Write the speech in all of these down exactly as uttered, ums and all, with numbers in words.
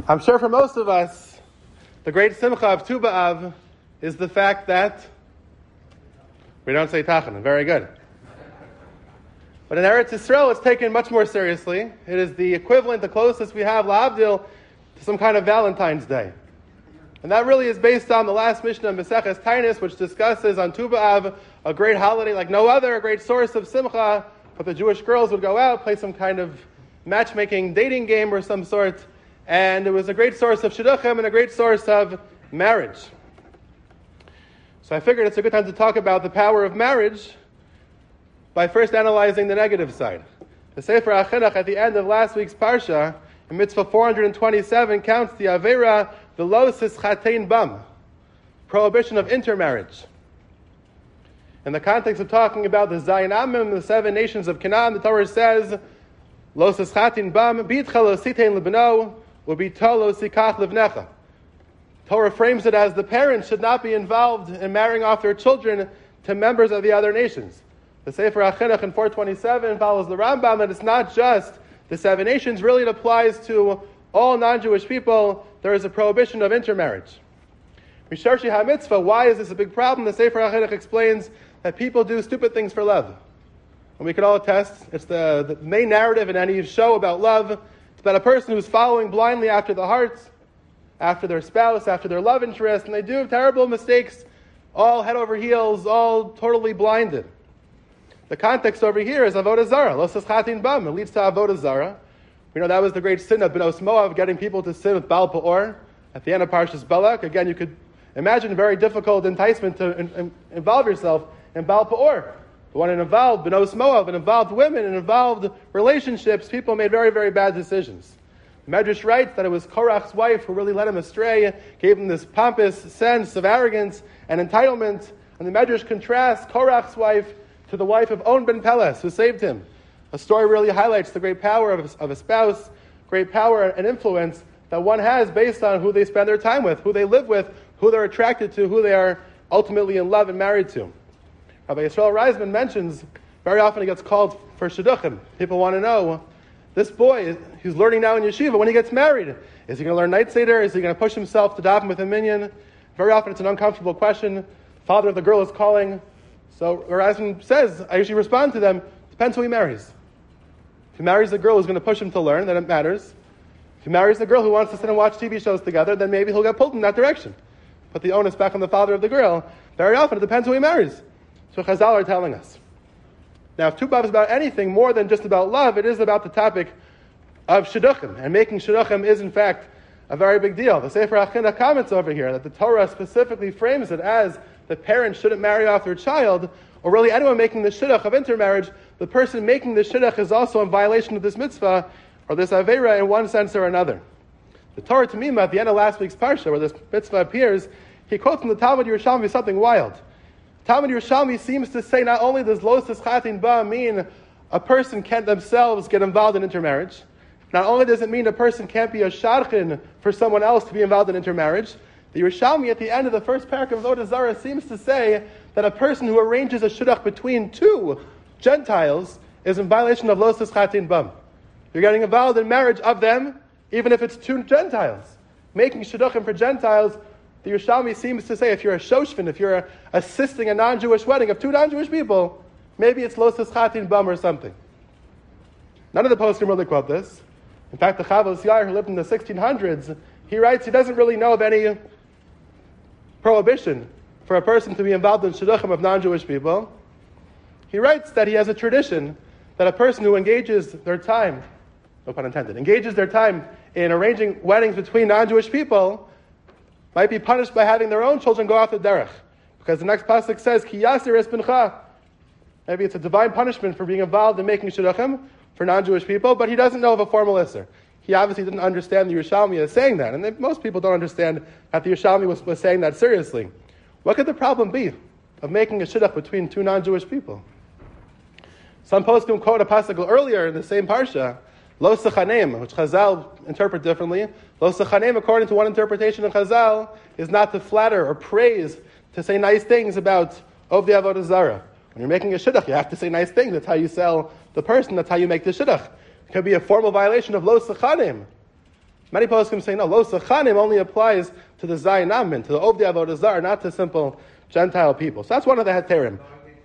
I'm sure for most of us, the great simcha of Tu B'Av is the fact that we don't say Tachanun. Very good. But in Eretz Yisrael, it's taken much more seriously. It is the equivalent, the closest we have, La'avdil, to some kind of Valentine's Day. And that really is based on the last Mishnah of Maseches Taanis, which discusses on Tu B'Av, a great holiday like no other, a great source of simcha, but the Jewish girls would go out, play some kind of matchmaking dating game or some sort, and it was a great source of shidduchim and a great source of marriage. So I figured it's a good time to talk about the power of marriage by first analyzing the negative side. The Sefer HaChinuch at the end of last week's Parsha, in Mitzvah four hundred twenty-seven, counts the Avera V'lo Sischatein Bam, prohibition of intermarriage. In the context of talking about the Zayin Amim, the seven nations of Canaan, the Torah says, Lo Sischatein Bam, B'itcha lo sitein lebno, U'b'ito lo sikach livnecha. Torah frames it as the parents should not be involved in marrying off their children to members of the other nations. The Sefer HaChinuch in four twenty-seven follows the Rambam that it's not just the seven nations, really it applies to all non-Jewish people. There is a prohibition of intermarriage. Misharshi HaMitzvah, why is this a big problem? The Sefer HaChinuch explains that people do stupid things for love. And we can all attest, it's the, the main narrative in any show about love. It's about a person who's following blindly after the heart, after their spouse, after their love interest, and they do terrible mistakes, all head over heels, all totally blinded. The context over here is Avodah Zarah. Lo Sischatein Bam. It leads to Avodah Zarah. We know that was the great sin of Bnos Moav, getting people to sin with Baal Peor. At the end of Parshas Balak, again, you could imagine a very difficult enticement to in, in, involve yourself in Baal Peor. The one that involved Bnos Moav, it involved women, it involved relationships. People made very, very bad decisions. The Medrash writes that it was Korach's wife who really led him astray, gave him this pompous sense of arrogance and entitlement. And the Medrash contrasts Korach's wife to the wife of On ben Peles, who saved him. A story really highlights the great power of a, of a spouse, great power and influence that one has based on who they spend their time with, who they live with, who they're attracted to, who they are ultimately in love and married to. Rabbi Yisrael Reisman mentions, very often he gets called for shidduchim. People want to know, this boy, who's learning now in yeshiva, when he gets married, is he going to learn Night Seder? Is he going to push himself to daven with a minyan? Very often it's an uncomfortable question. The father of the girl is calling. So Reisman says, I usually respond to them, depends who he marries. If he marries a girl who's going to push him to learn, then it matters. If he marries a girl who wants to sit and watch T V shows together, then maybe he'll get pulled in that direction. Put the onus back on the father of the girl. Very often it depends who he marries. So Chazal are telling us. Now, if Tu B'Av is about anything more than just about love, it is about the topic of shidduchim. And making shidduchim is, in fact, a very big deal. The Sefer HaChinuch comments over here that the Torah specifically frames it as the parents shouldn't marry off their child, or really anyone making the shidduch of intermarriage. The person making the shidduch is also in violation of this mitzvah, or this avera, in one sense or another. The Torah Tamima, at the end of last week's parsha, where this mitzvah appears, he quotes from the Talmud Yerushalmi something wild. Talmud Yerushalmi seems to say not only does Lo Sischatein Bam mean a person can't themselves get involved in intermarriage, not only does it mean a person can't be a shadchan for someone else to be involved in intermarriage, the Yerushalmi at the end of the first parak of Avodah Zarah seems to say that a person who arranges a shidduch between two Gentiles is in violation of Lo Sischatein Bam. You're getting involved in marriage of them, even if it's two Gentiles. Making shidduchim for Gentiles, the Yerushalmi seems to say if you're a shoshvin, if you're assisting a non-Jewish wedding of two non-Jewish people, maybe it's Lo Sischatein Bam or something. None of the poskim really quote this. In fact, the Chavos Yair, who lived in the sixteen hundreds, he writes he doesn't really know of any prohibition for a person to be involved in shidduchim of non-Jewish people. He writes that he has a tradition that a person who engages their time, no pun intended, engages their time in arranging weddings between non-Jewish people might be punished by having their own children go off the derech. Because the next pasuk says, Ki yasir es bincha. Maybe it's a divine punishment for being involved in making shidduchim for non-Jewish people, but he doesn't know of a formal isser. He obviously didn't understand the Yerushalmi as saying that, and they, most people don't understand that the Yerushalmi was, was saying that seriously. What could the problem be of making a shidduch between two non-Jewish people? Some poskim quote a pasuk earlier in the same parsha, Lo Sechanem, which Chazal interpret differently. Lo Sechanem, according to one interpretation of Chazal, is not to flatter or praise, to say nice things about Ovdei Avodah Zarah. When you're making a shidduch, you have to say nice things. That's how you sell the person. That's how you make the shidduch. It could be a formal violation of Lo Sechanem. Many poskim say no, lo sachanim only applies to the Zayin Amin, to the Ovdei Avodah Zarah, not to simple Gentile people. So that's one of the heterim.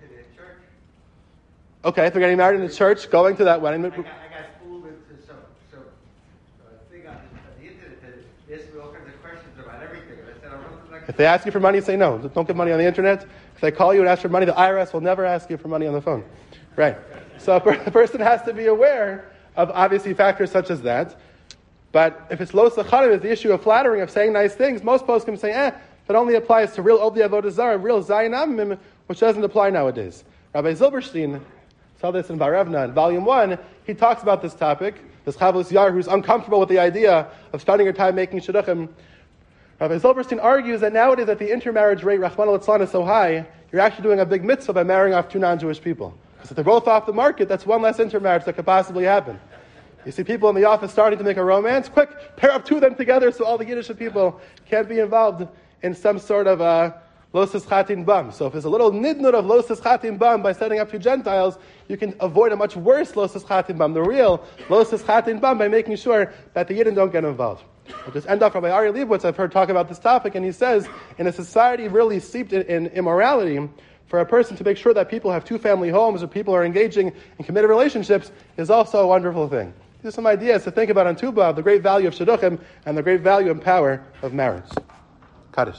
Okay, if they're getting married in the church, going to that wedding. I got, I got fooled into some, some uh, thing on the internet that they asked me all kinds of questions about everything. And I said, I want to like. If they ask you for money, say no. Don't give money on the internet. If they call you and ask for money, the I R S will never ask you for money on the phone. Right. So a person has to be aware of obviously factors such as that. But if it's lo sachanim, is the issue of flattering, of saying nice things, most poskim say, eh, but only applies to real Ovdei Avodah Zarah, real Zayin Amim, which doesn't apply nowadays. Rabbi Zilberstein saw this in Barevna in volume one. He talks about this topic. This Chavos Yar, who's uncomfortable with the idea of spending your time making shidduchim. Rabbi Zilberstein argues that nowadays that the intermarriage rate, Rachmana litzlan, is so high, you're actually doing a big mitzvah by marrying off two non-Jewish people. Because if they're both off the market, that's one less intermarriage that could possibly happen. You see people in the office starting to make a romance, quick, pair up two of them together so all the Yiddish people can't be involved in some sort of uh, Losas Chatin Bam. So if there's a little nidnut of Losas Chatin Bam by setting up two Gentiles, you can avoid a much worse Losas Chatin Bam, the real Losas Chatin Bam, by making sure that the Yidden don't get involved. I'll just end off Rabbi Ari Leibowitz. I've heard talk about this topic, and he says, in a society really steeped in, in immorality, for a person to make sure that people have two family homes or people are engaging in committed relationships is also a wonderful thing. These are some ideas to think about on Tu B'Av, the great value of shidduchim and the great value and power of marriage. Kaddish.